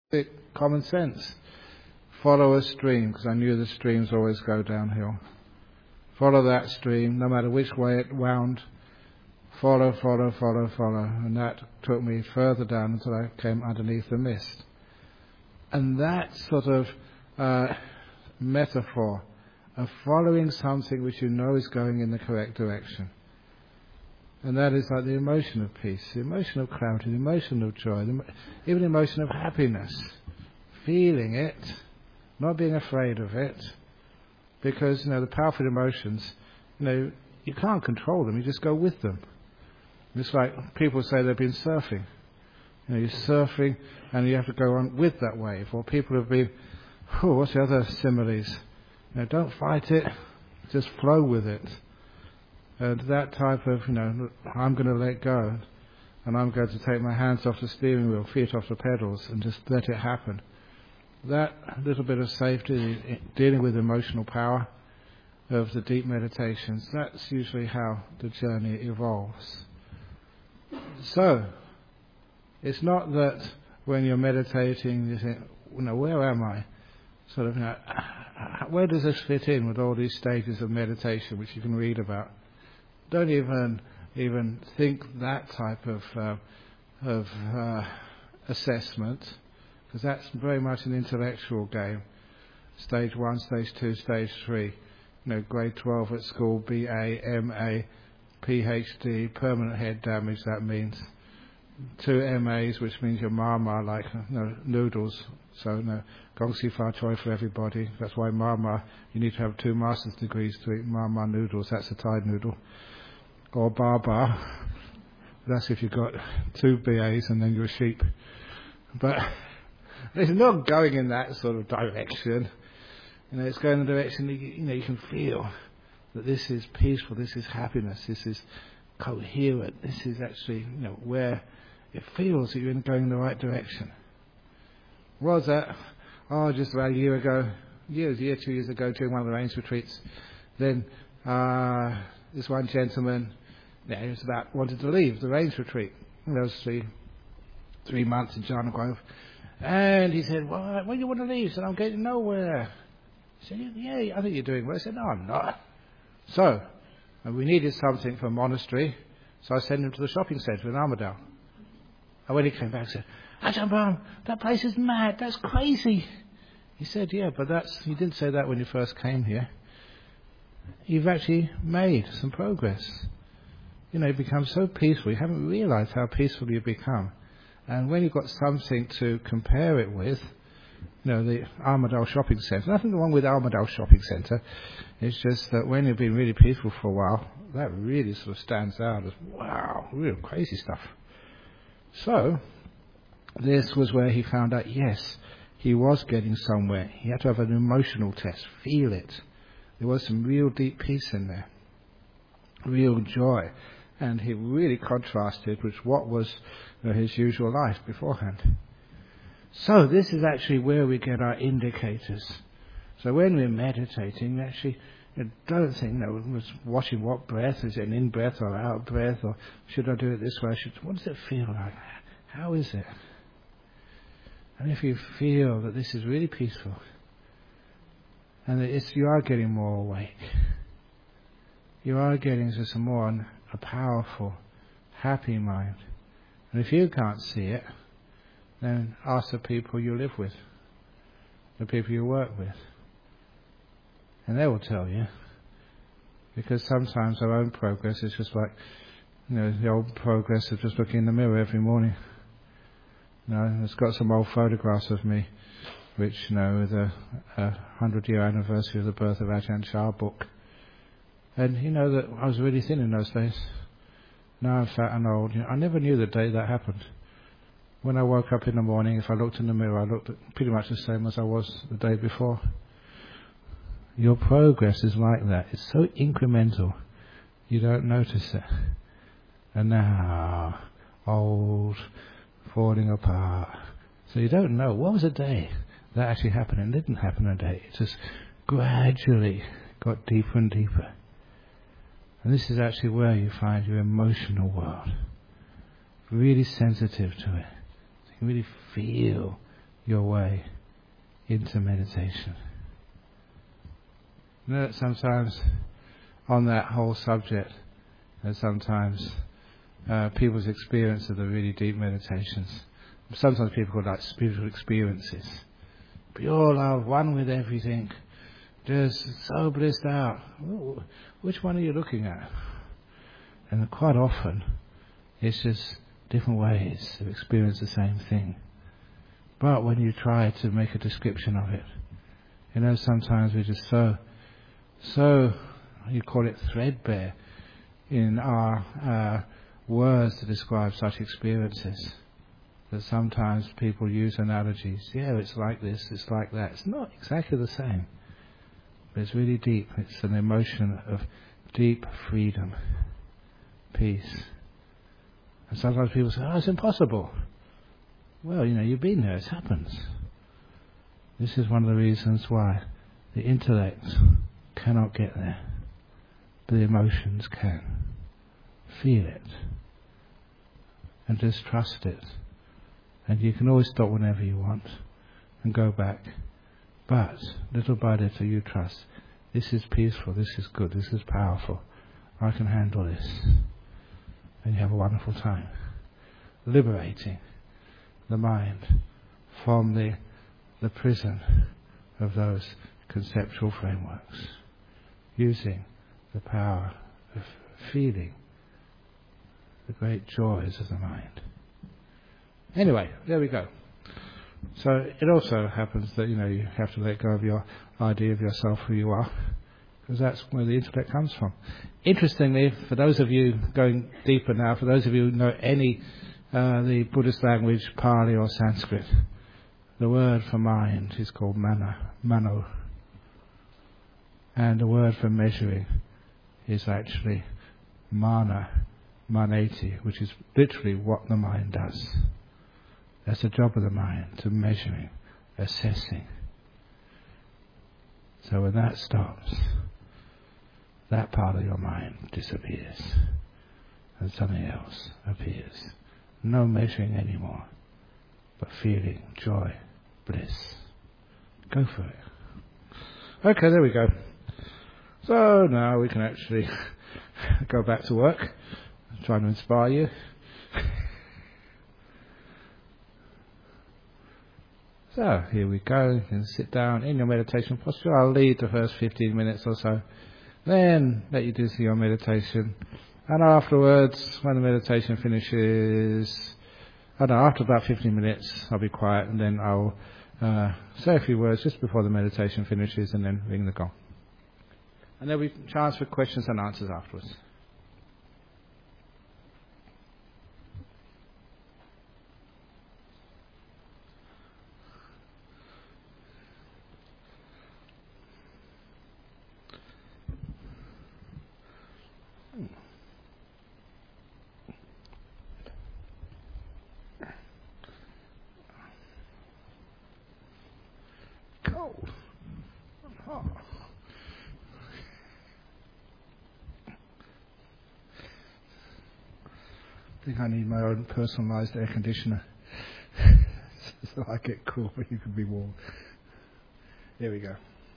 bit common sense. Follow a stream, because I knew the streams always go downhill. Follow that stream, no matter which way it wound. Follow. And that took me further down until I came underneath the mist. And that sort of metaphor of following something which you know is going in the correct direction. And that is like the emotion of peace, the emotion of clarity, the emotion of joy, even the emotion of happiness. Feeling it, not being afraid of it, because, the powerful emotions, you can't control them, you just go with them. It's like people say they've been surfing. You're surfing and you have to go on with that wave. Or people have been, what's the other similes? Don't fight it, just flow with it. And that type of, I'm going to let go, and I'm going to take my hands off the steering wheel, feet off the pedals, and just let it happen. That little bit of safety, dealing with emotional power of the deep meditations, that's usually how the journey evolves. So, it's not that when you're meditating, you think, where am I? Sort of, where does this fit in with all these stages of meditation which you can read about? Don't even think that type of assessment, because that's very much an intellectual game. Stage 1, Stage 2, Stage 3. Grade 12 at school, BA, MA, PhD, permanent head damage, that means. 2 MAs, which means your mama, like noodles. So gong xi fa choi for everybody. That's why mama, you need to have 2 master's degrees to eat mama noodles. That's a Thai noodle. Or baba. That's if you've got 2 BAs and then you're a sheep. But it's not going in that sort of direction. It's going in the direction that you can feel that this is peaceful, this is happiness, this is coherent, this is actually where it feels that you're going in the right direction. Was that? Just about a year ago, 2 years ago, during one of the rains retreats, then this one gentleman, he was wanted to leave the rains retreat. There was 3 months in Jhana Grove, and he said, "Why do you want to leave?" I said, "I'm getting nowhere." He said, "Yeah, I think you're doing well." I said, "No, I'm not." So, we needed something for a monastery, so I sent him to the shopping centre in Armadale. And when he came back, I said, "Ajahn Brahm, that place is mad, that's crazy." He said, "Yeah, but you didn't say that when you first came here. You've actually made some progress. You become so peaceful, you haven't realised how peaceful you've become. And when you've got something to compare it with, the Armadale Shopping Centre, nothing wrong with Armadale Shopping Centre, it's just that when you've been really peaceful for a while, that really sort of stands out as, wow, real crazy stuff." So, this was where he found out, yes, he was getting somewhere. He had to have an emotional test, feel it. There was some real deep peace in there, real joy. And he really contrasted with what was his usual life beforehand. So this is actually where we get our indicators. So when we're meditating, we actually don't think, watching what breath, is it an in-breath or out-breath, or should I do it this way? What does it feel like? How is it? And if you feel that this is really peaceful, and that you are getting more awake, you are getting just a powerful, happy mind. And if you can't see it, then ask the people you live with, the people you work with. And they will tell you. Because sometimes our own progress is just like, the old progress of just looking in the mirror every morning. It's got some old photographs of me, which, with a 100-year anniversary of the birth of Ajahn Chah book. And that I was really thin in those days. Now I'm fat and old. I never knew the day that happened. When I woke up in the morning, if I looked in the mirror, I looked pretty much the same as I was the day before. Your progress is like that. It's so incremental, you don't notice it. And now, old, falling apart. So you don't know. What was a day that actually happened? And didn't happen a day. It just gradually got deeper and deeper. And this is actually where you find your emotional world. Really sensitive to it. So you really feel your way into meditation. You know that sometimes on that whole subject, sometimes people's experience of the really deep meditations, sometimes people call like spiritual experiences. Pure love, one with everything, just so blissed out. Ooh, which one are you looking at? And quite often, it's just different ways to experience the same thing. But when you try to make a description of it, sometimes we're just so, you call it threadbare in our words to describe such experiences, that sometimes people use analogies. Yeah, it's like this, it's like that. It's not exactly the same, but it's really deep. It's an emotion of deep freedom, peace. And sometimes people say, oh, it's impossible. Well, you've been there, it happens. This is one of the reasons why the intellect cannot get there, but the emotions can. Feel it and just trust it. And you can always stop whenever you want and go back. But little by little you trust. This is peaceful, this is good, this is powerful. I can handle this. And you have a wonderful time. Liberating the mind from the prison of those conceptual frameworks. Using the power of feeling the great joys of the mind. Anyway, there we go. So it also happens that you have to let go of your idea of yourself, who you are, because that's where the intellect comes from. Interestingly, for those of you going deeper now, for those of you who know any the Buddhist language, Pali or Sanskrit, the word for mind is called mano, and the word for measuring is actually maneti, which is literally what the mind does. That's the job of the mind, to measuring, assessing. So when that stops, that part of your mind disappears and something else appears. No measuring anymore, but feeling joy, bliss. Go for it. Okay, there we go. So now we can actually go back to work. I'm trying to inspire you. So here we go. You can sit down in your meditation posture. I'll lead the first 15 minutes or so. Then let you do your meditation. And afterwards, when the meditation finishes, after about 15 minutes, I'll be quiet and then I'll say a few words just before the meditation finishes and then ring the gong. And there'll be a chance for questions and answers afterwards. Cold. Hot. I think I need my own personalised air conditioner. So I get cool, but you can be warm. There we go.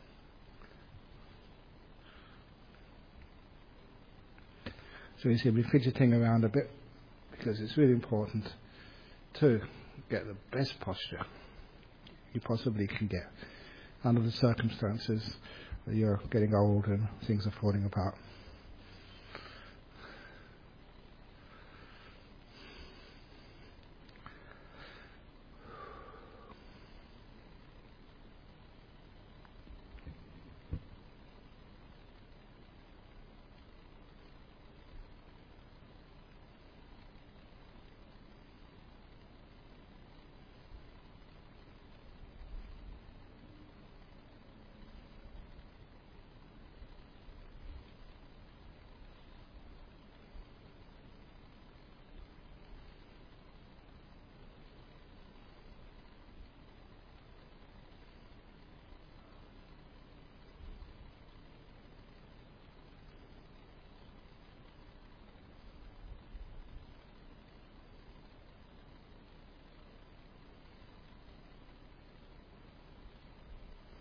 So you see me fidgeting around a bit because it's really important to get the best posture you possibly can get under the circumstances that you're getting old and things are falling apart.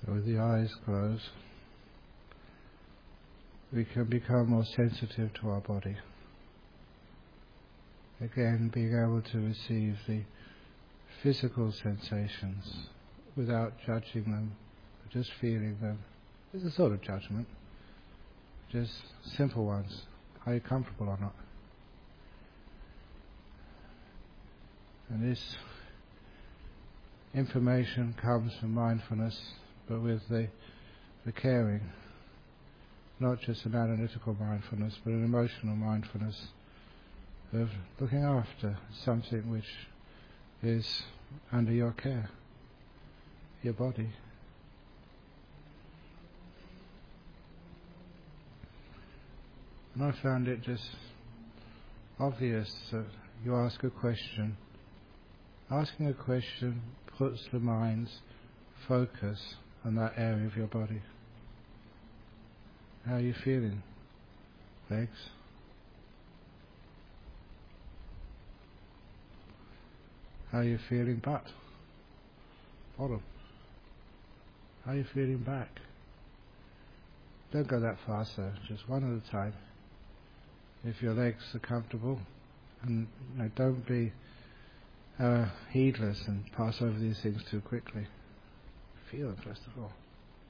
So with the eyes closed, we can become more sensitive to our body. Again, being able to receive the physical sensations without judging them, just feeling them. There's a sort of judgment, just simple ones. Are you comfortable or not? And this information comes from mindfulness, but with the caring, not just an analytical mindfulness, but an emotional mindfulness of looking after something which is under your care, your body. And I found it just obvious that you ask a question. Asking a question puts the mind's focus on that area of your body. How are you feeling? Legs? How are you feeling butt? Bottom? How are you feeling back? Don't go that fast though, just one at a time. If your legs are comfortable, and don't be heedless and pass over these things too quickly. Feel them first of all.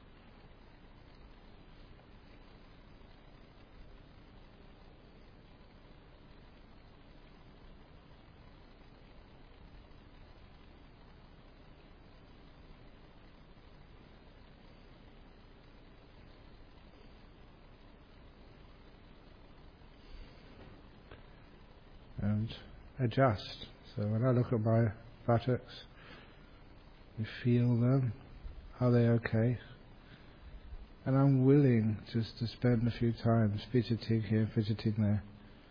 And adjust. So when I look at my buttocks, you feel them. Are they okay? And I'm willing just to spend a few times fidgeting here, fidgeting there,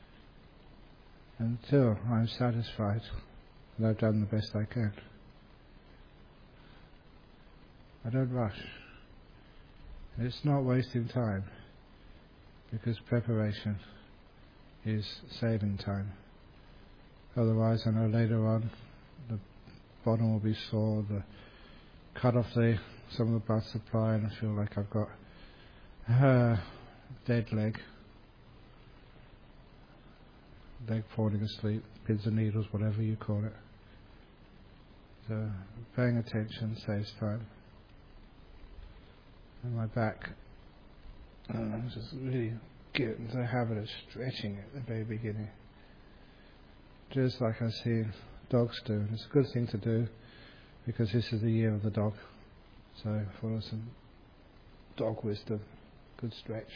until I'm satisfied that I've done the best I can. I don't rush. And it's not wasting time, because preparation is saving time. Otherwise, I know later on the bottom will be sore, cut off some of the blood supply, and I feel like I've got a dead leg falling asleep, pins and needles, whatever you call it. So paying attention saves time. And my back, I'm just really getting into the habit of stretching at the very beginning. Just like I see dogs do. It's a good thing to do because this is the year of the dog. So for some dog wisdom, good stretch.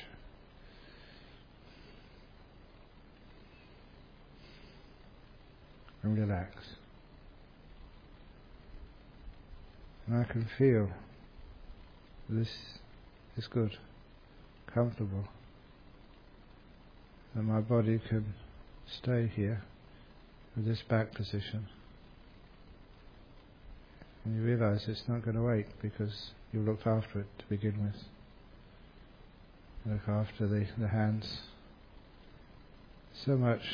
And relax. And I can feel this is good, comfortable. And my body can stay here with this back position. And you realise it's not going to wait because you looked after it to begin with. Look after the hands. So much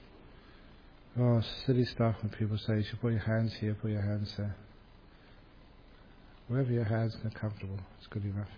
silly stuff when people say you should put your hands here, put your hands there. Wherever your hands are comfortable, it's good enough.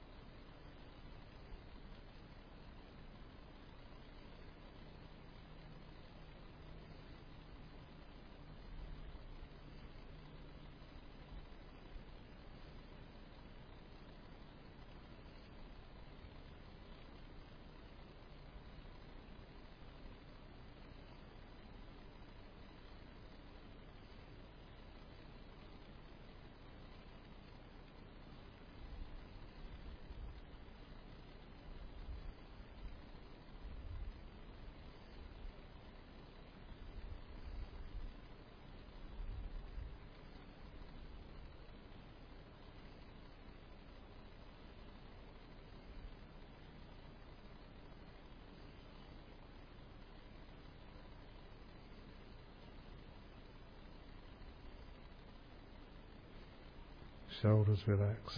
Shoulders relax.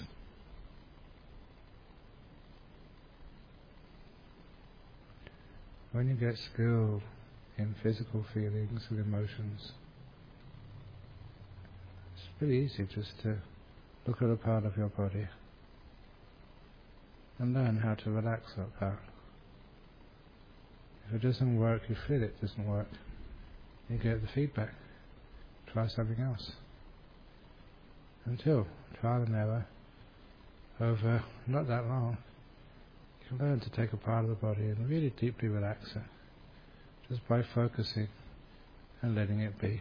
When you get skilled in physical feelings and emotions, it's pretty easy just to look at a part of your body and learn how to relax that part. If it doesn't work, you feel it doesn't work. You get the feedback. Try something else. Until, trial and error, over not that long, you can learn to take a part of the body and really deeply relax it, just by focusing and letting it be.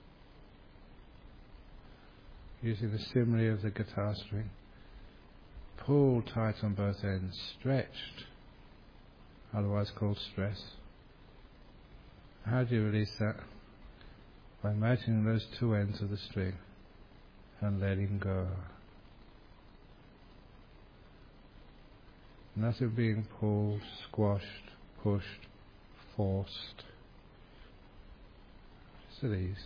Using the simile of the guitar string. Pull tight on both ends, stretched, otherwise called stress. How do you release that? By imagining those two ends of the string and letting go. Nothing being pulled, squashed, pushed, forced. Just at ease.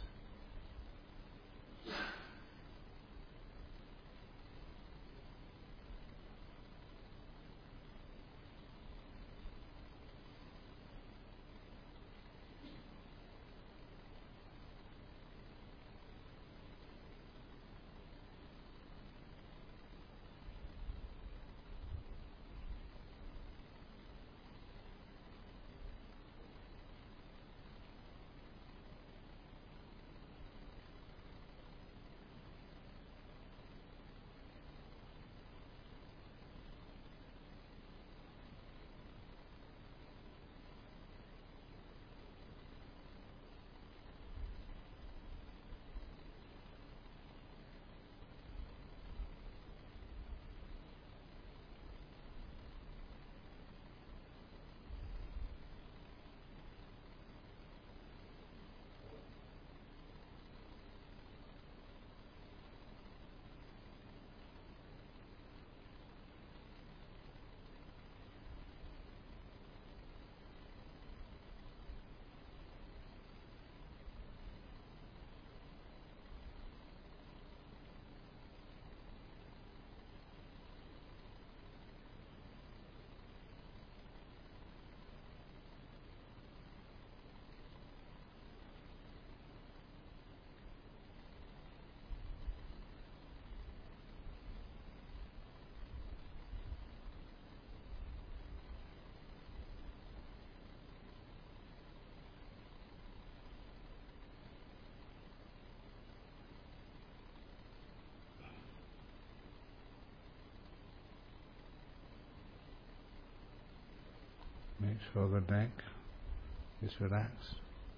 Make sure the neck is relaxed.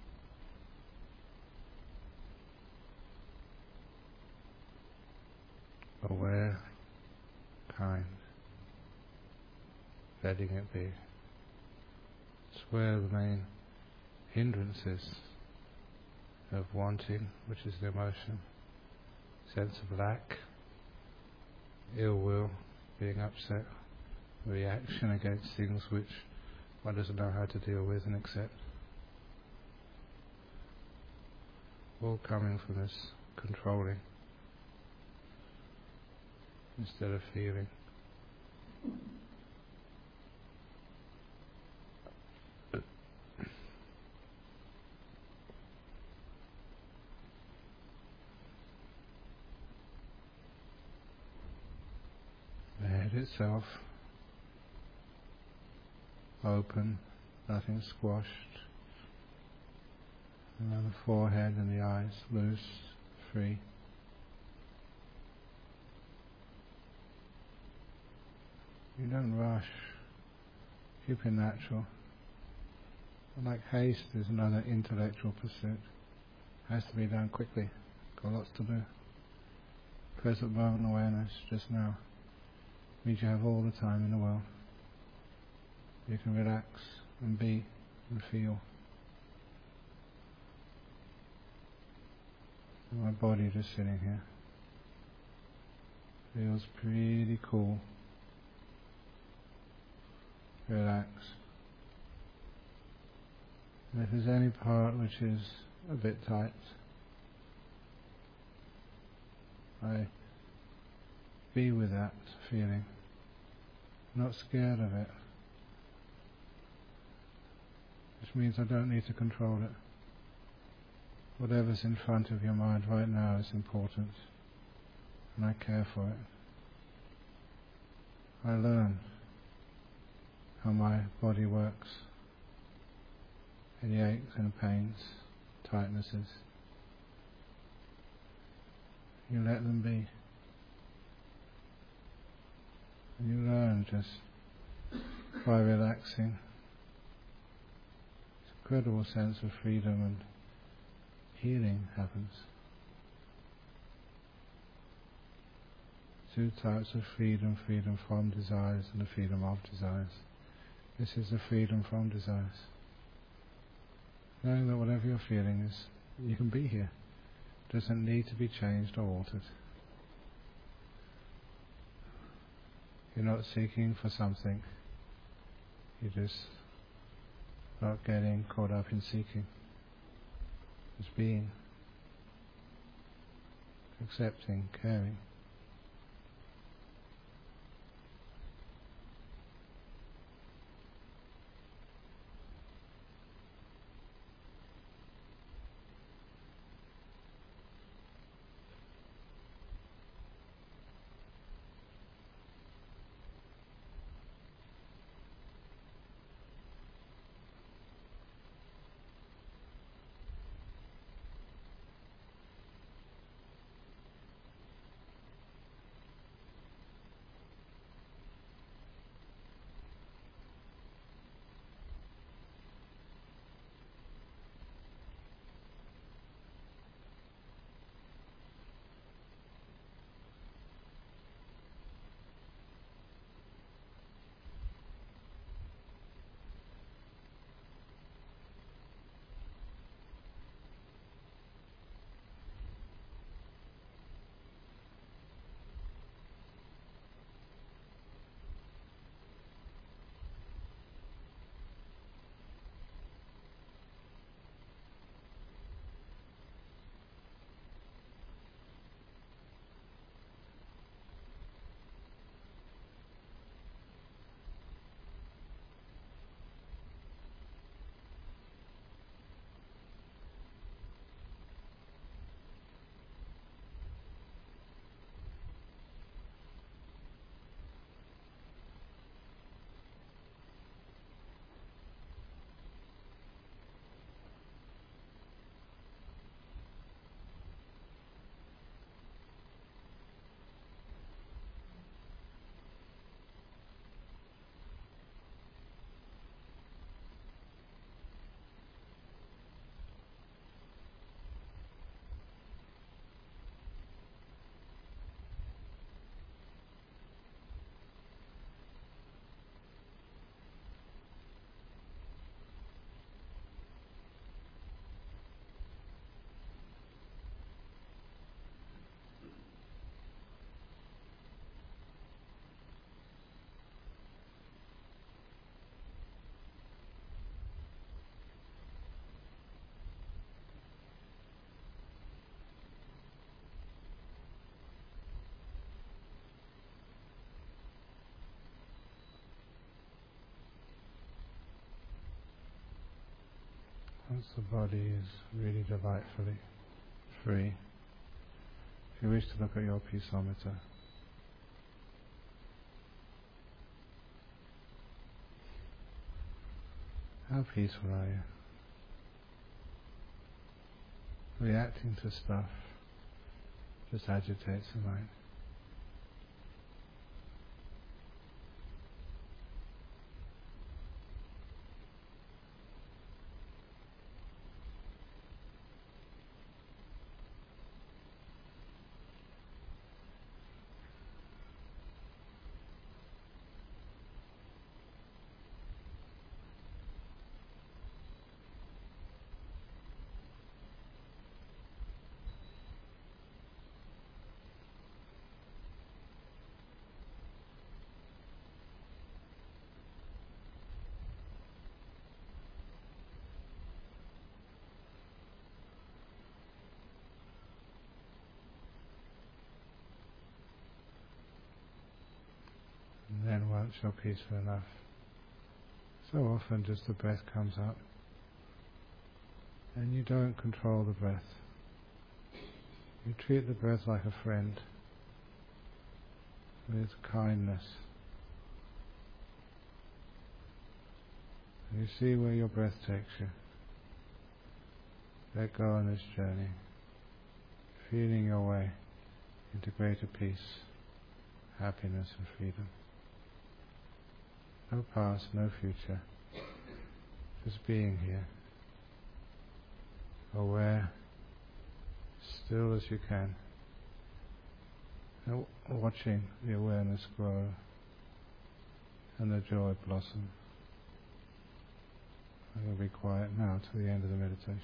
Aware, kind, letting it be. It's where the main hindrances of wanting, which is the emotion, sense of lack, ill will, being upset, reaction against things which one doesn't know how to deal with and accept. All coming from this controlling instead of feeling. The head itself open, nothing squashed, and then the forehead and the eyes loose, free. You don't rush, keep it natural. Like haste is another intellectual pursuit. Has to be done quickly, got lots to do. Present moment awareness, just now, means you have all the time in the world. You can relax and be and feel. And my body just sitting here feels pretty cool. Relax. And if there's any part which is a bit tight, I be with that feeling, not scared of it. Which means I don't need to control it. Whatever's in front of your mind right now is important, and I care for it. I learn how my body works, any aches and pains, tightnesses. You let them be. And you learn just by relaxing. This incredible sense of freedom and healing happens. Two types of freedom: freedom from desires and the freedom of desires. This is the freedom from desires. Knowing that whatever you're feeling is, you can be here. It doesn't need to be changed or altered. You're not seeking for something. You're just not getting caught up in seeking. Just being. Accepting, caring. Once the body is really delightfully free, if you wish to look at your peaceometer, how peaceful are you? Reacting to stuff just agitates the mind. And then once you're peaceful enough, so often just the breath comes up and you don't control the breath. You treat the breath like a friend with kindness. You see where your breath takes you. Let go on this journey, feeling your way into greater peace, happiness and freedom. No past, no future, just being here, aware, still as you can, and watching the awareness grow and the joy blossom. I'm going to be quiet now till the end of the meditation.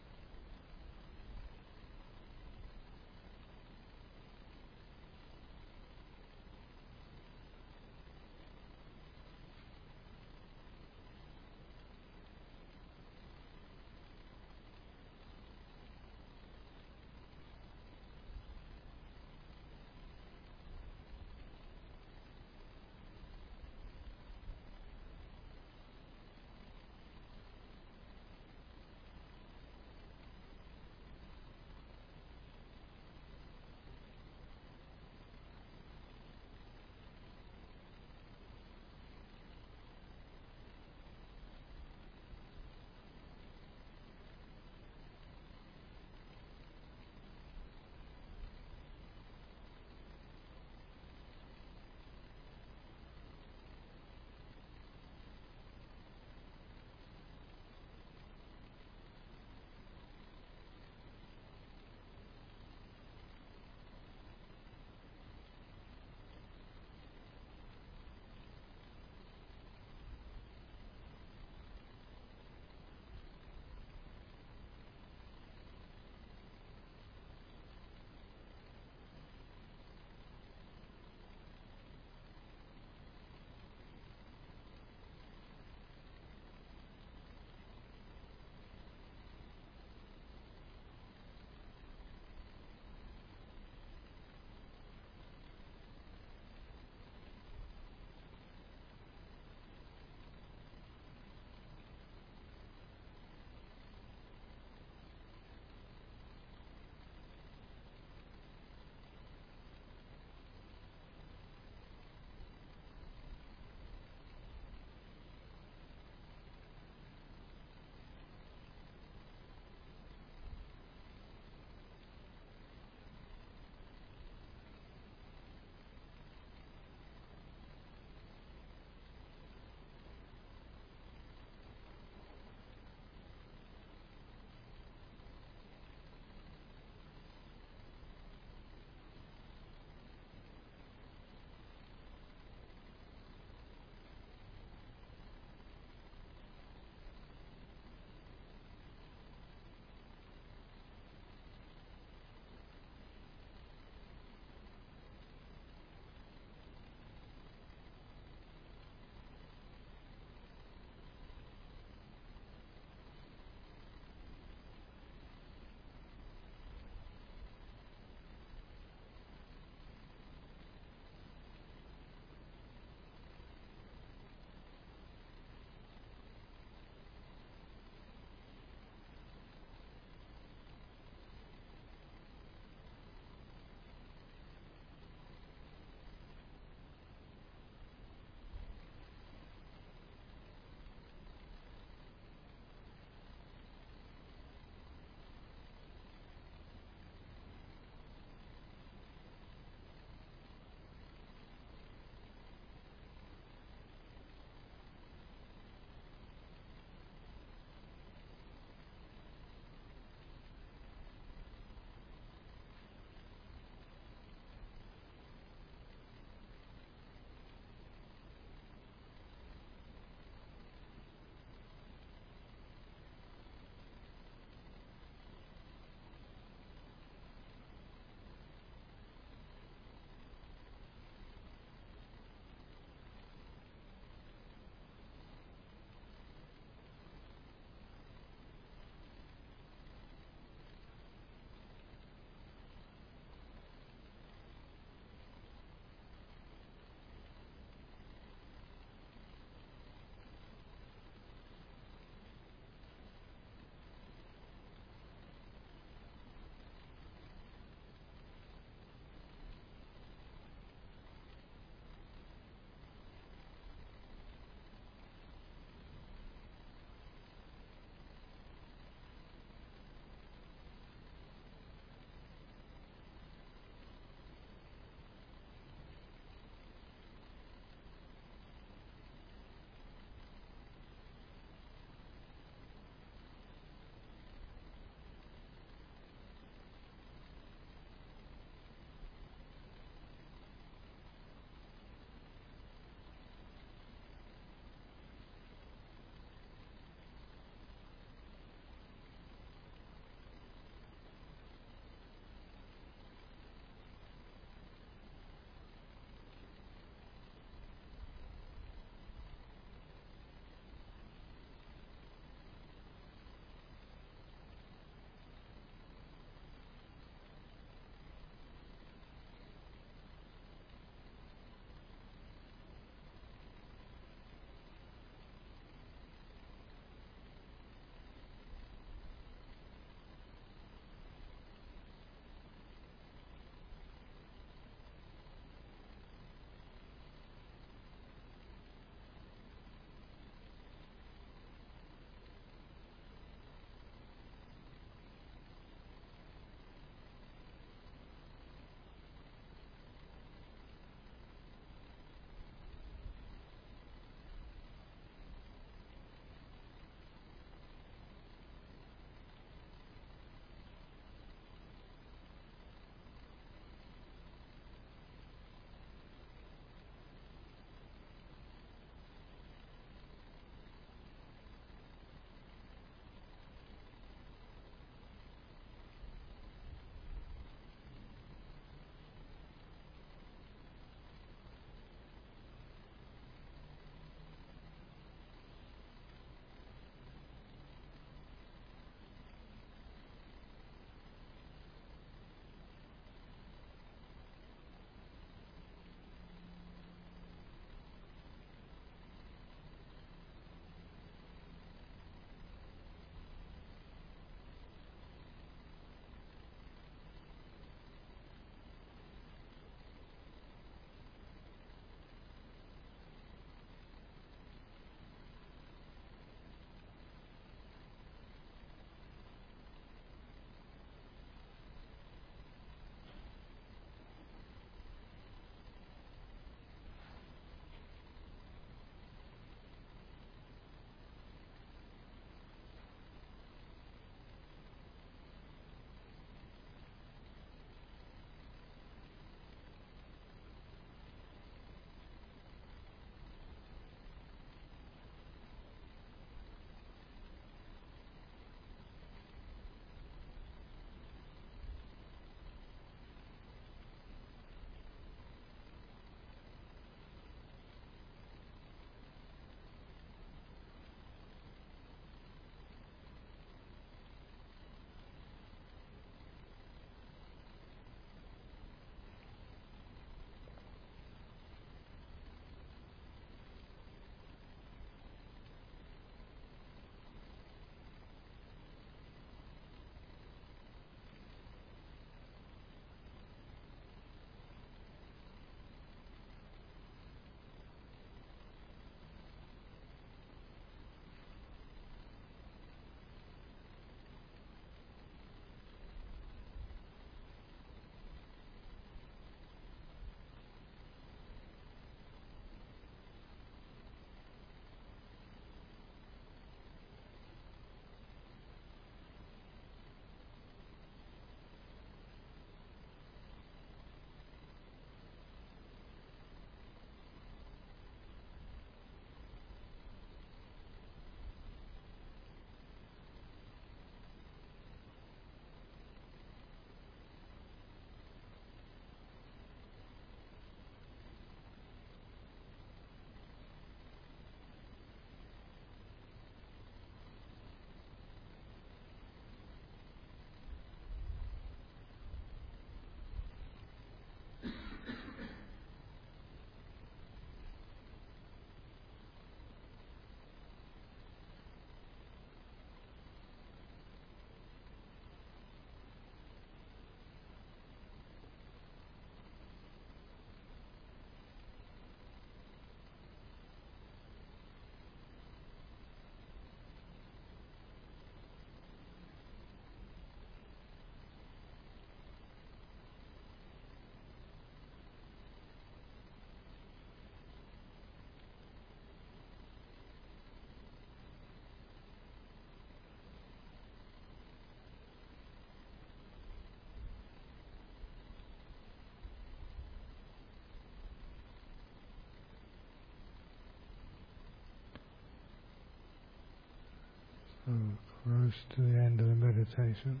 So close to the end of the meditation.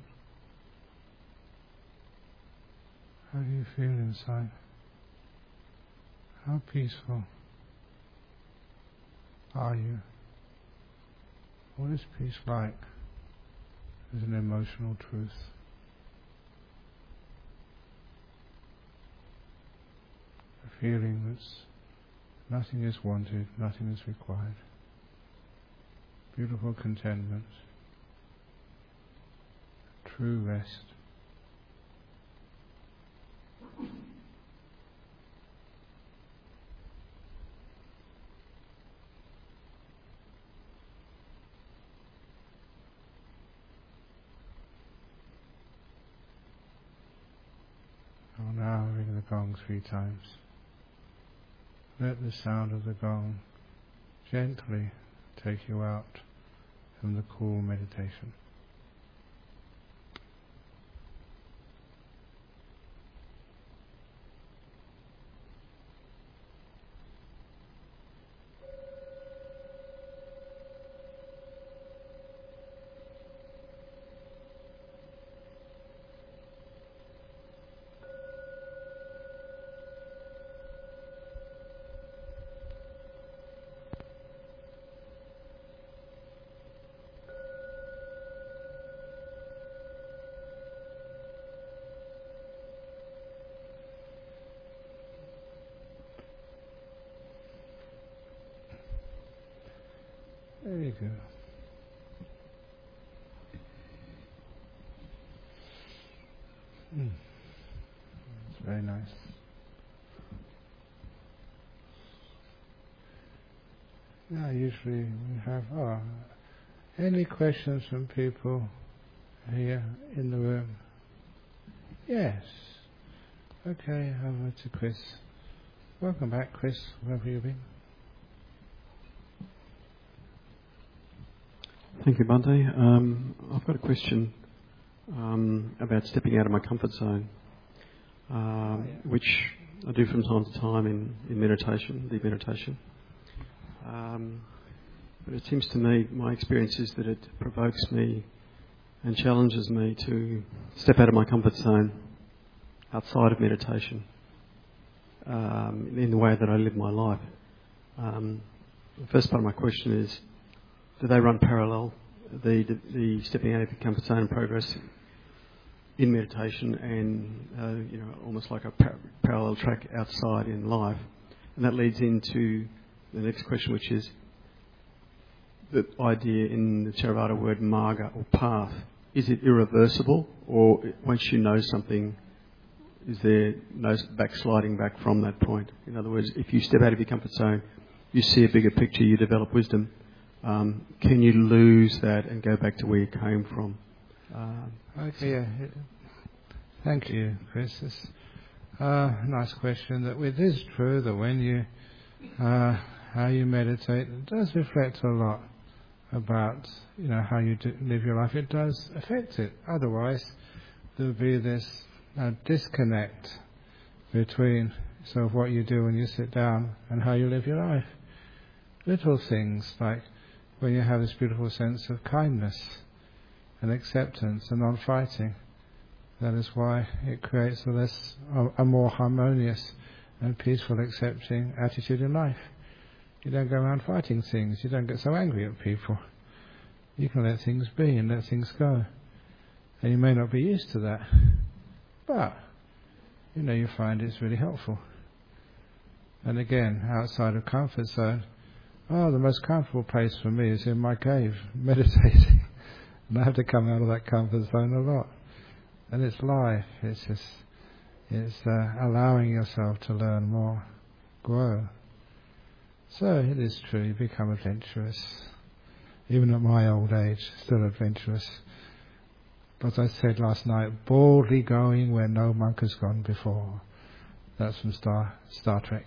How do you feel inside? How peaceful are you? What is peace like as an emotional truth? A feeling that nothing is wanted, nothing is required. Beautiful contentment, true rest. Oh, now ring the gong 3 times. Let the sound of the gong gently take you out from the cool meditation. There you go. It's very nice. Now usually we have any questions from people here in the room? Yes. Okay, over to Chris. Welcome back, Chris, wherever you've been. Thank you, Bhante. I've got a question about stepping out of my comfort zone, which I do from time to time in meditation, deep meditation. But it seems to me, my experience is that it provokes me and challenges me to step out of my comfort zone outside of meditation in the way that I live my life. The first part of my question is, do they run parallel, the stepping out of your comfort zone and progress in meditation and, almost like a parallel track outside in life? And that leads into the next question, which is the idea in the Theravada word marga or path. Is it irreversible, or once you know something, is there no backsliding back from that point? In other words, if you step out of your comfort zone, you see a bigger picture, you develop wisdom. Can you lose that and go back to where you came from? Okay, yeah. Thank you, Chris. It's a nice question. That it is true that when you how you meditate, it does reflect a lot about how you live your life. It does affect it. Otherwise, there would be this disconnect between sort of what you do when you sit down and how you live your life. Little things like when you have this beautiful sense of kindness and acceptance and non-fighting. That is why it creates a more harmonious and peaceful, accepting attitude in life. You don't go around fighting things. You don't get so angry at people. You can let things be and let things go. And you may not be used to that, but you find it's really helpful. And again, outside of comfort zone, the most comfortable place for me is in my cave, meditating. And I have to come out of that comfort zone a lot. And it's life. It's allowing yourself to learn more, grow. So it is true, you become adventurous. Even at my old age, still adventurous. But as I said last night, boldly going where no monk has gone before. That's from Star Trek.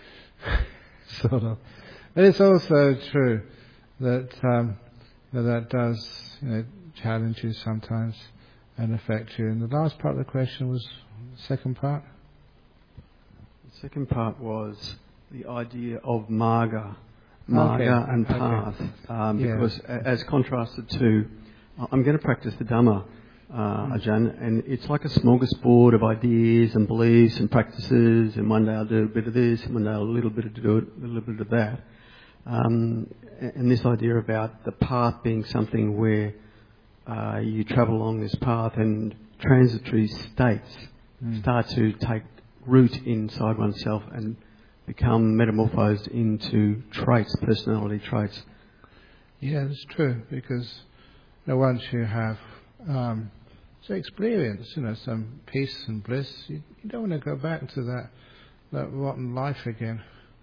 Sort of. But it's also true that that does challenge you sometimes and affect you. And the last part of the question was the second part? The second part was the idea of marga Marga and Path, because as contrasted to, I'm going to practice the Dhamma, Ajahn, and it's like a smorgasbord of ideas and beliefs and practices, and one day I'll do a bit of this, and one day I'll do a little bit of that. And this idea about the path being something where you travel along this path and transitory states start to take root inside oneself and become metamorphosed into traits, personality traits. Yeah, that's true, because once you have experience, some peace and bliss, you don't want to go back to that rotten life again.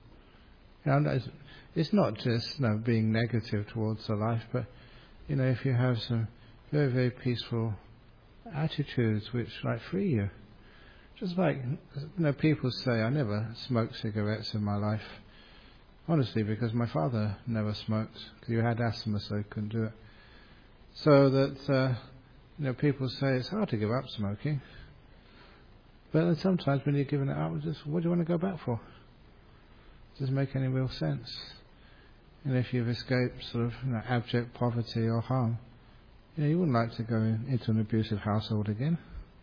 It's not just being negative towards the life, but if you have some very, very peaceful attitudes which free you. Just like people say, I never smoked cigarettes in my life, honestly, because my father never smoked. He had asthma, so he couldn't do it. So that people say it's hard to give up smoking, but then sometimes when you're giving it up, what do you want to go back for? It doesn't make any real sense. And if you've escaped sort of abject poverty or harm, you wouldn't like to go into an abusive household again.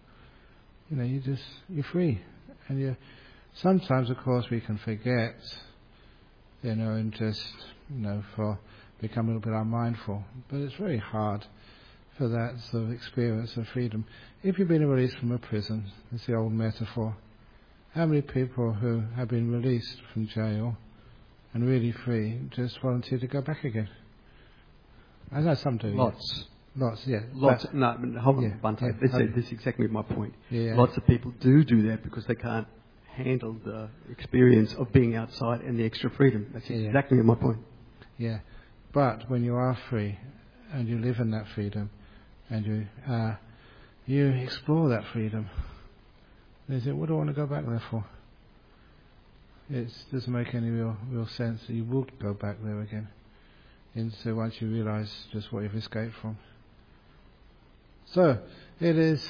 You're free. And sometimes, of course, we can forget, and just, become a little bit unmindful. But it's very hard for that sort of experience of freedom. If you've been released from a prison, it's the old metaphor. How many people who have been released from jail and really free just volunteer to go back again? I know some do. Lots, yeah. Lots. No, hold on, Bhante. This is exactly my point. Yeah. Lots of people do that because they can't handle the experience of being outside and the extra freedom. That's exactly my point. Yeah. But when you are free and you live in that freedom and you explore that freedom, and you think, what do I want to go back there for? It doesn't make any real sense that you will go back there again. So once you realise just what you've escaped from. So, it is,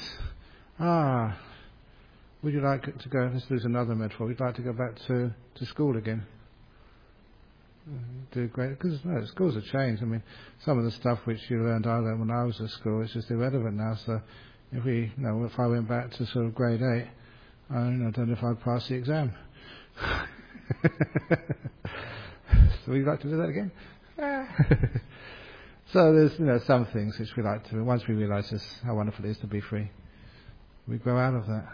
would you like to go, let's use another metaphor, would you like to go back to school again? Do great, because schools have changed. I mean, some of the stuff which I learned when I was at school, it's just irrelevant now. So, if I went back to sort of grade 8, I don't know if I'd pass the exam. So would you like to do that again? So there's some things which we like to, once we realise this, how wonderful it is to be free, we grow out of that.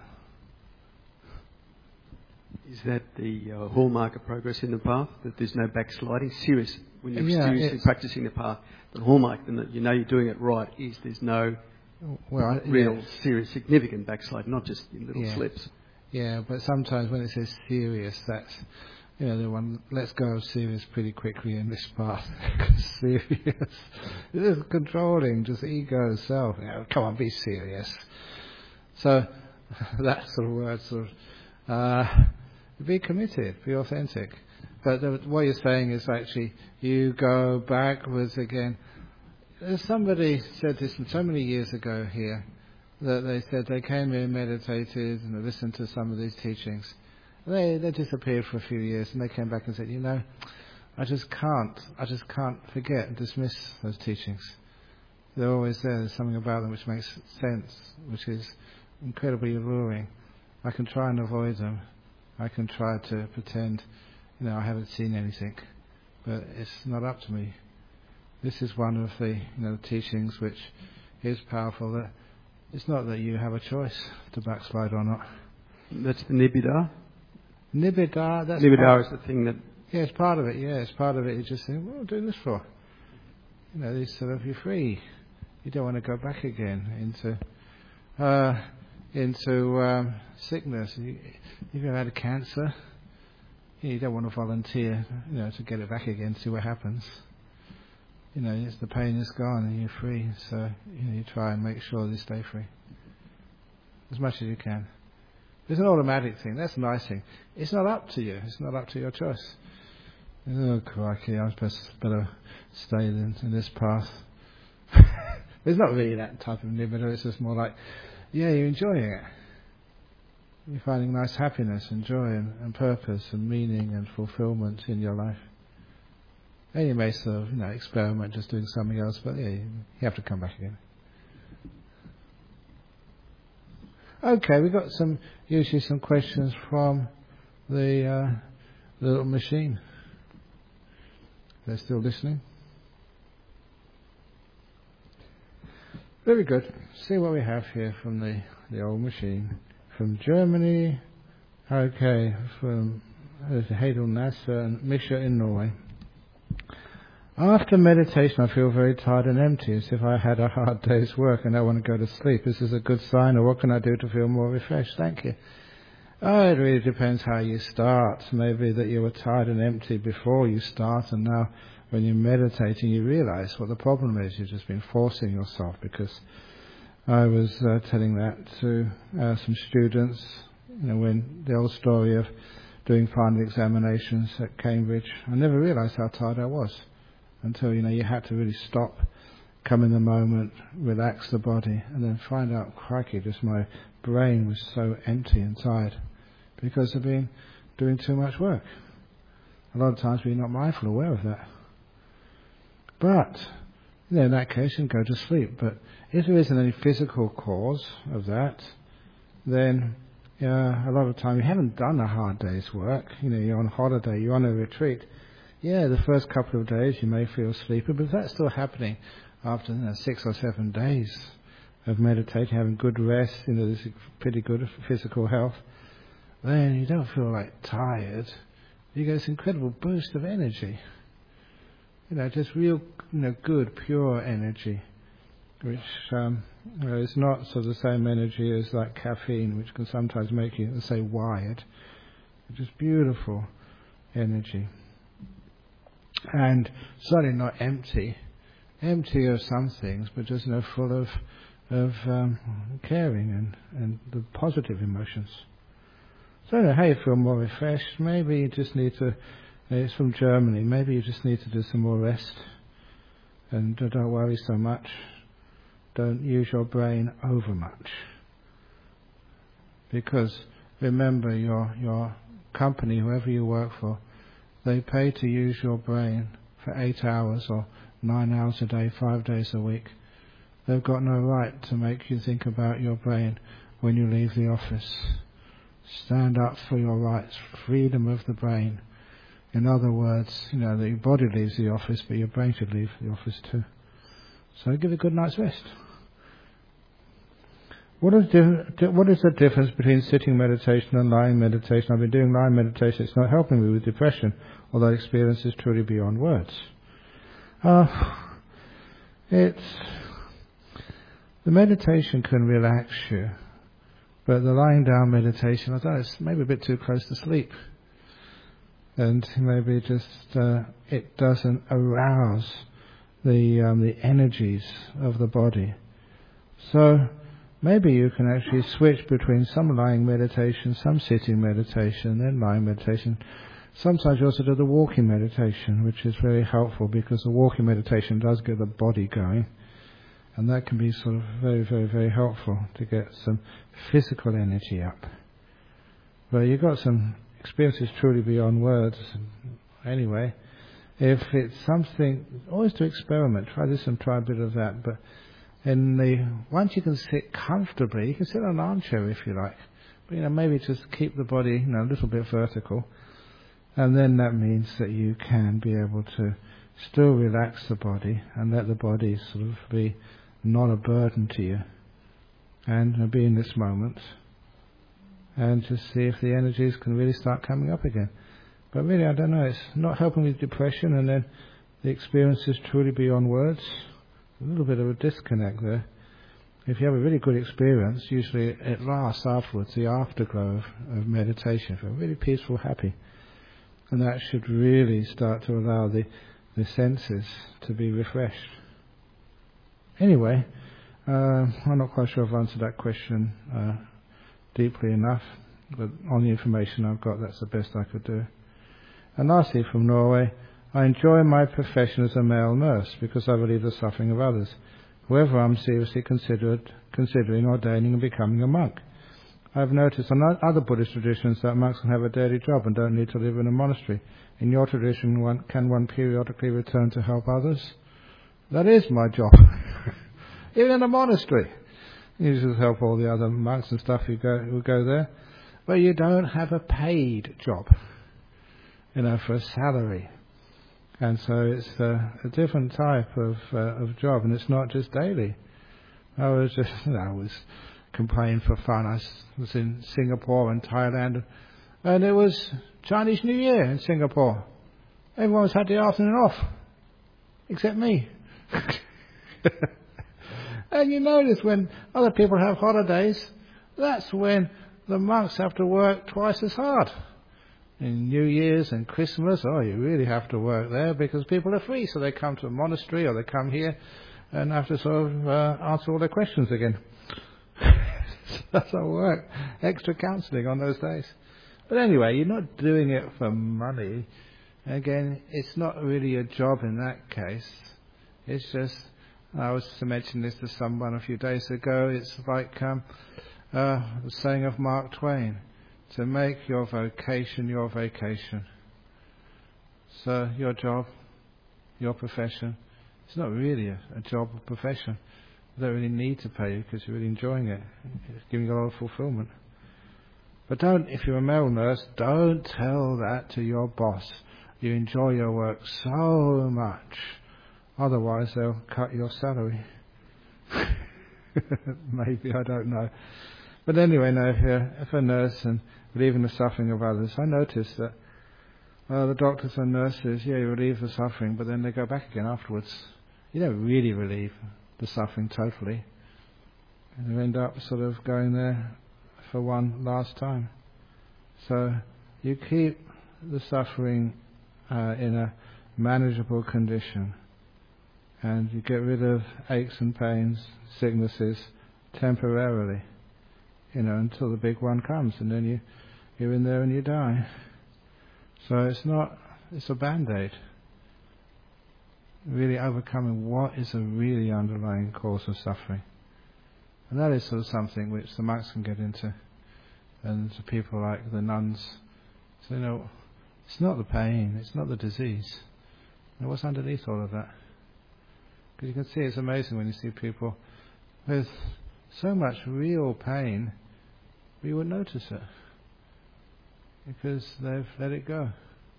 Is that the hallmark of progress in the path, that there's no backsliding? When you're seriously practising the path, the hallmark, and that you're doing it right, is there's no real serious, significant backslide, not just in little slips. Yeah, but sometimes when it says serious, that's the one, let's go of serious pretty quickly in this path. Serious. It is controlling, just ego, self. Come on, be serious. So, that sort of word, be committed, be authentic. But what you're saying is actually, you go backwards again. Somebody said this so many years ago here, that they said they came here, meditated, and they listened to some of these teachings. They disappeared for a few years, and they came back and said, I just can't forget and dismiss those teachings. They're always there. There's something about them which makes sense, which is incredibly alluring. I can try and avoid them. I can try to pretend, I haven't seen anything, but it's not up to me. This is one of the, teachings which is powerful. That it's not that you have a choice to backslide or not. That's the Nibbida. Nibbida, is the thing that... Yeah, it's part of it, it's part of it. You just think, what am I doing this for? These sort of, you're free. You don't want to go back again into sickness. If you've had a cancer, you don't want to volunteer, to get it back again, see what happens. It's the pain is gone and you're free. So, you try and make sure you stay free. As much as you can. It's an automatic thing. That's a nice thing. It's not up to you. It's not up to your choice. Oh, crikey, I better stay in this path. It's not really that type of nibbida. It's just more like, you're enjoying it. You're finding nice happiness and joy and purpose and meaning and fulfillment in your life. And you may sort of, experiment just doing something else, but yeah, you have to come back again. Okay, we've got usually some questions from the little machine. They're still listening. Very good. See what we have here from the old machine. From Germany, okay, from Heidel Nasser and Misha in Norway. After meditation, I feel very tired and empty, as if I had a hard day's work and I want to go to sleep. Is this a good sign, or what can I do to feel more refreshed? Thank you. Oh, it really depends how you start. Maybe that you were tired and empty before you start, and now when you're meditating you realize what the problem is. You've just been forcing yourself, because I was telling that to some students, when the old story of doing final examinations at Cambridge. I never realized how tired I was until, you had to really stop, come in the moment, relax the body, and then find out, crikey, just my brain was so empty and tired because I've been doing too much work. A lot of times we're not mindful, aware of that. But, in that case, you can go to sleep. But if there isn't any physical cause of that, then a lot of time you haven't done a hard day's work. You're on holiday, you're on a retreat. Yeah, the first couple of days you may feel sleepy, but if that's still happening after 6 or 7 days of meditating, having good rest, there's pretty good physical health, then you don't feel like tired. You get this incredible boost of energy. Just real, good, pure energy, which is not sort of the same energy as like caffeine, which can sometimes make you, let's say, wired. Just beautiful energy. And certainly not empty of some things, but just full of caring and the positive emotions. So how you feel more refreshed? Maybe you just need to. It's from Germany. Maybe you just need to do some more rest, and don't worry so much. Don't use your brain over much, because remember, your company, whoever you work for, they pay to use your brain for 8 hours or 9 hours a day, 5 days a week. They've got no right to make you think about your brain when you leave the office. Stand up for your rights, freedom of the brain. In other words, that your body leaves the office, but your brain should leave the office too. So give it a good night's rest. What is the difference between sitting meditation and lying meditation? I've been doing lying meditation. It's not helping me with depression, although the experience is truly beyond words. The meditation can relax you, but the lying down meditation, I don't know, it's maybe a bit too close to sleep. And maybe just it doesn't arouse the energies of the body. So maybe you can actually switch between some lying meditation, some sitting meditation, then lying meditation. Sometimes you also do the walking meditation, which is very helpful, because the walking meditation does get the body going, and that can be sort of very, very, very helpful to get some physical energy up. But you've got some experiences truly beyond words. Anyway, if it's something, always to experiment, try this and try a bit of that, but once you can sit comfortably, you can sit on an armchair if you like, but maybe just keep the body a little bit vertical, and then that means that you can be able to still relax the body and let the body sort of be not a burden to you, and be in this moment, and just see if the energies can really start coming up again. But really, I don't know, it's not helping with depression, and then the experience is truly beyond words. A little bit of a disconnect there. If you have a really good experience, usually it lasts afterwards, the afterglow of meditation, feel really peaceful, happy. And that should really start to allow the senses to be refreshed. Anyway, I'm not quite sure if I've answered that question deeply enough, but on the information I've got, that's the best I could do. And lastly, from Norway, I enjoy my profession as a male nurse because I believe the suffering of others. However, I'm seriously considering ordaining and becoming a monk. I've noticed on other Buddhist traditions that monks can have a daily job and don't need to live in a monastery. In your tradition, can one periodically return to help others? That is my job. Even in a monastery. You just help all the other monks and stuff who go there. But you don't have a paid job, for a salary. And so it's a different type of job, and it's not just daily. I was complaining for fun. I was in Singapore and Thailand, and it was Chinese New Year in Singapore. Everyone's had the afternoon off, except me. And you notice when other people have holidays, that's when the monks have to work twice as hard. In New Year's and Christmas, you really have to work there because people are free, so they come to a monastery or they come here and have to sort of answer all their questions again. That's our work. Extra counselling on those days. But anyway, you're not doing it for money. Again, it's not really a job in that case. It's just, I was to mention this to someone a few days ago, it's like the saying of Mark Twain, to make your vocation your vacation. So your job, your profession, it's not really a job or profession. You don't really need to pay you because you're really enjoying it. It's giving you a lot of fulfillment. But if you're a male nurse, don't tell that to your boss. You enjoy your work so much. Otherwise they'll cut your salary. Maybe, I don't know. But anyway, if a nurse and relieving the suffering of others, I noticed that the doctors and nurses, you relieve the suffering, but then they go back again afterwards. You don't really relieve the suffering totally. And you end up sort of going there for one last time. So you keep the suffering in a manageable condition, and you get rid of aches and pains, sicknesses, temporarily, until the big one comes, and then you're in there and you die. So it's a band-aid. Really overcoming what is a really underlying cause of suffering. And that is sort of something which the monks can get into, and to people like the nuns. So, it's not the pain, it's not the disease. What's underneath all of that? Because you can see it's amazing when you see people with so much real pain, but you wouldn't notice it because they've let it go.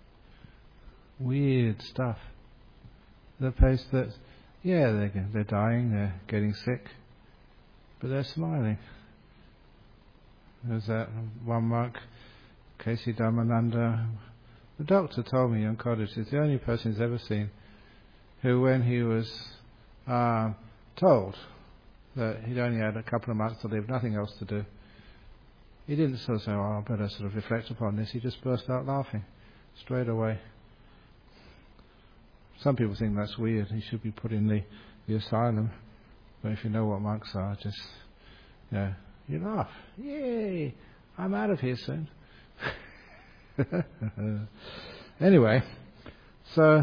Weird stuff. The place that, they're dying, they're getting sick, but they're smiling. There's that one monk, K.C. Dhammananda. The doctor told me on Cottage is the only person he's ever seen who, when he was told that he'd only had a couple of months to live, nothing else to do, he didn't sort of say, I better sort of reflect upon this. He just burst out laughing straight away. Some people think that's weird. He should be put in the asylum. But if you know what monks are, just, you laugh. Yay! I'm out of here soon. Anyway, so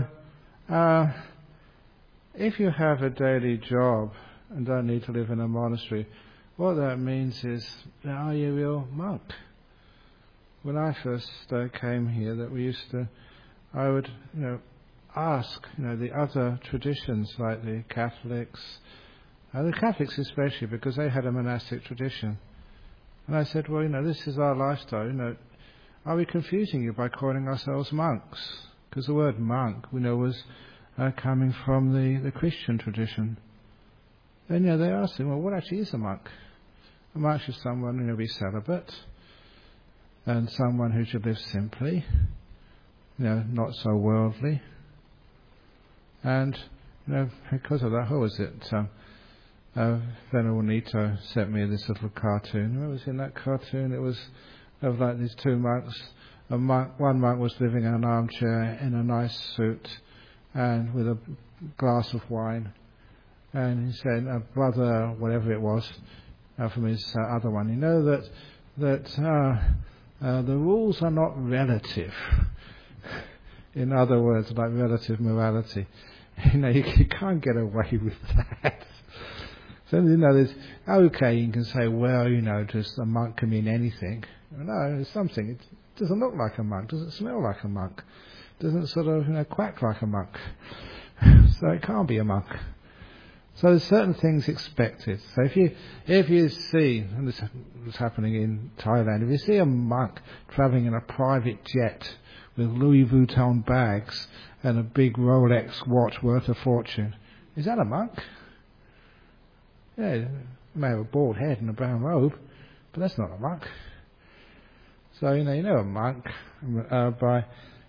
if you have a daily job and don't need to live in a monastery, what that means is, are you a real monk? When I first came here, I would, ask, the other traditions like the Catholics especially, because they had a monastic tradition. And I said, well, this is our lifestyle, are we confusing you by calling ourselves monks? Because the word monk, was coming from the Christian tradition. Then, they asked him, well, what actually is a monk? A monk is someone, be celibate, and someone who should live simply, not so worldly. And, because of that, who was it? Venerable Nito sent me this little cartoon. What was in that cartoon? It was of like these two monks. One monk was living in an armchair in a nice suit and with a glass of wine. And he said, brother, whatever it was, from his other one, that the rules are not relative. In other words, like relative morality. You can't get away with that. So, there's, okay, you can say, well, just a monk can mean anything. No, it's something. It doesn't look like a monk, doesn't smell like a monk, doesn't sort of, quack like a monk. So it can't be a monk. So there's certain things expected. So if you see, and this is happening in Thailand, if you see a monk travelling in a private jet with Louis Vuitton bags and a big Rolex watch worth a fortune, is that a monk? Yeah, he may have a bald head and a brown robe, but that's not a monk. So a monk by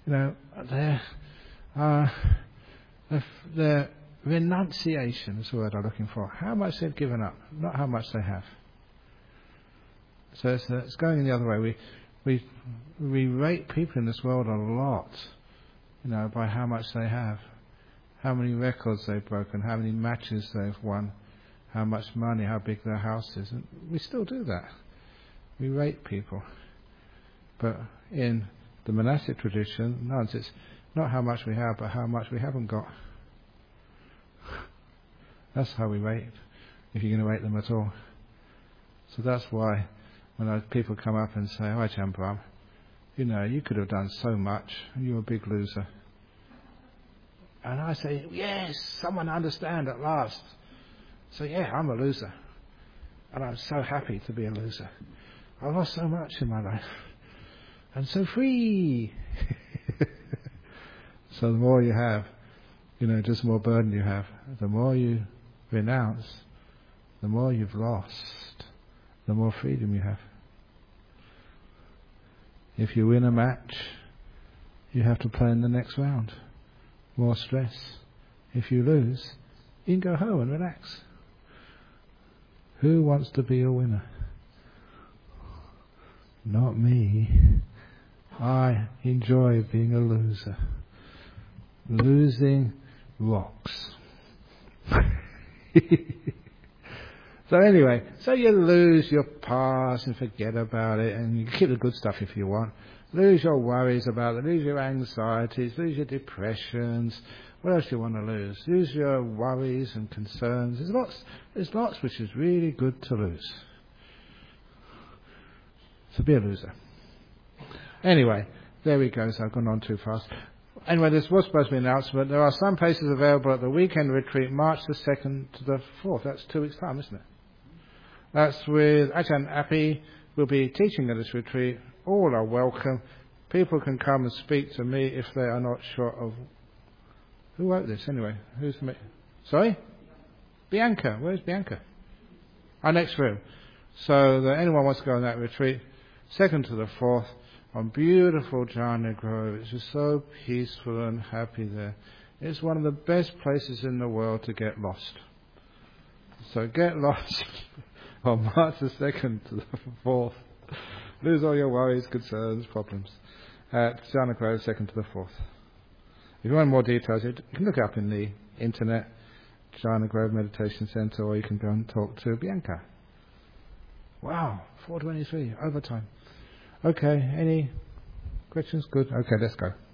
their renunciation is the word I'm looking for. How much they've given up, not how much they have. So it's going the other way. We rate people in this world a lot, by how much they have, how many records they've broken, how many matches they've won, how much money, how big their house is, and we still do that. We rate people, but in the monastic tradition, no, it's not how much we have, but how much we haven't got. That's how we rate, if you're going to rate them at all. So that's why when people come up and say, "Hi, Ajahn Brahm, you could have done so much, and you're a big loser." And I say, yes, someone understand at last. So yeah, I'm a loser. And I'm so happy to be a loser. I lost so much in my life. And so free. So the more you have, just the more burden you have. The more you renounce, the more you've lost, the more freedom you have. If you win a match, you have to play in the next round. More stress. If you lose, you can go home and relax. Who wants to be a winner? Not me. I enjoy being a loser. Losing rocks. So anyway, so you lose your past and forget about it, and you keep the good stuff if you want. Lose your worries about it, lose your anxieties, lose your depressions. What else do you want to lose? Lose your worries and concerns. There's lots which is really good to lose. So be a loser. Anyway, there we go. So I've gone on too fast. Anyway, this was supposed to be an announcement. There are some places available at the weekend retreat, March the 2nd to the 4th. That's 2 weeks' time, isn't it? That's with Ajahn Appy. We'll be teaching at this retreat. All are welcome. People can come and speak to me if they are not sure of... Who wrote this anyway? Who's me? Sorry? Bianca. Where's Bianca? Our next room. So that anyone wants to go on that retreat, 2nd to the 4th, on beautiful Jhana Grove. It's just so peaceful and happy there. It's one of the best places in the world to get lost. So get lost on March the 2nd to the 4th. Lose all your worries, concerns, problems at Jhana Grove, 2nd to the 4th. If you want more details, you can look up in the internet, Jhana Grove Meditation Centre, or you can go and talk to Bianca. Wow, 4:23, overtime. Okay, any questions? Good. Okay, let's go.